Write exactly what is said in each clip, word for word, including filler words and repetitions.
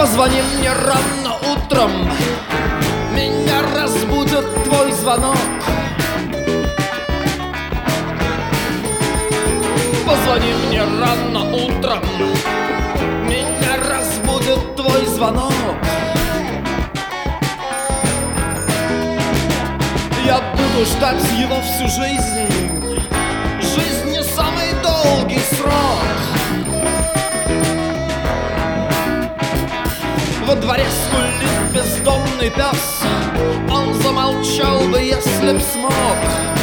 Позвони мне рано утром, меня разбудит твой звонок. Позвони мне рано утром, меня разбудит твой звонок. Я буду ждать его всю жизнь. Жизнь не самый долгий срок. Во дворе скулит бездомный пес, он замолчал бы, если б смог.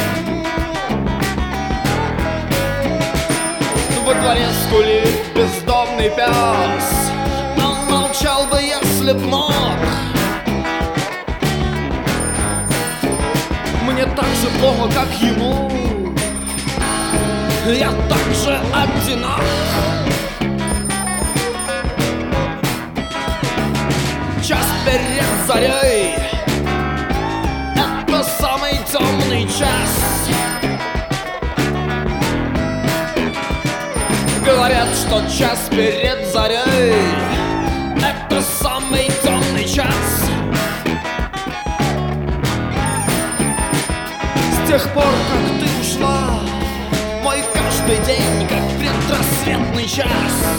Во дворе скулит бездомный пес, он молчал бы, если б мог. Мне так же плохо, как ему, я так же одинок. Час перед зарей — это самый темный час. Говорят, что час перед зарей — это самый темный час. С тех пор, как ты ушла, мой каждый день как предрассветный час.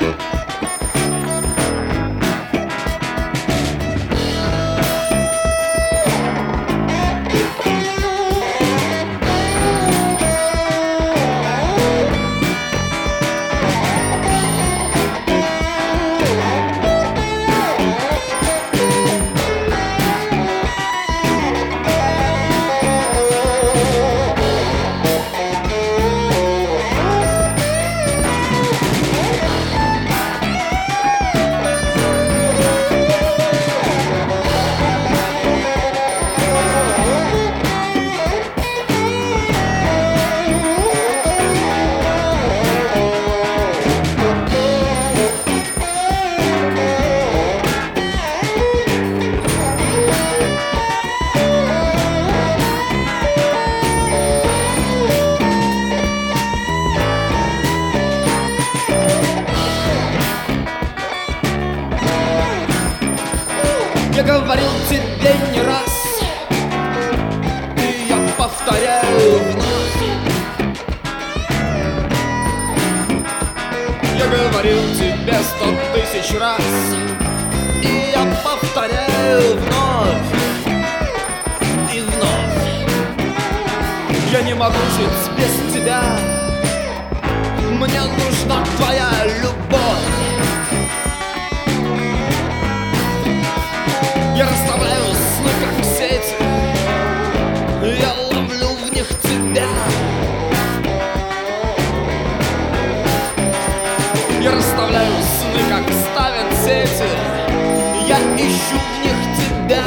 Я говорил тебе не раз, и я повторяю вновь. Я говорил тебе сто тысяч раз, и я повторяю вновь и вновь. Я не могу жить без тебя, мне нужна твоя любовь. Я расставляю сны, как сети, я ловлю в них тебя. Я расставляю сны, как ставят сети, я ищу в них тебя.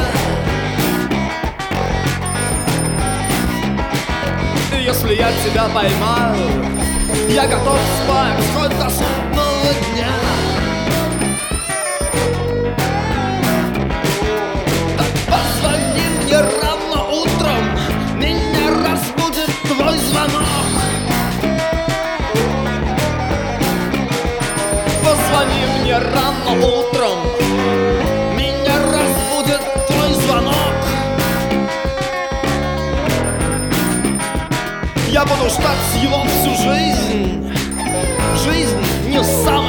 И если я тебя поймаю, я готов спать хоть до судного дня. Рано утром меня разбудит твой звонок. Позвони мне рано утром, меня разбудит твой звонок. Я буду ждать его всю жизнь. Жизнь не сам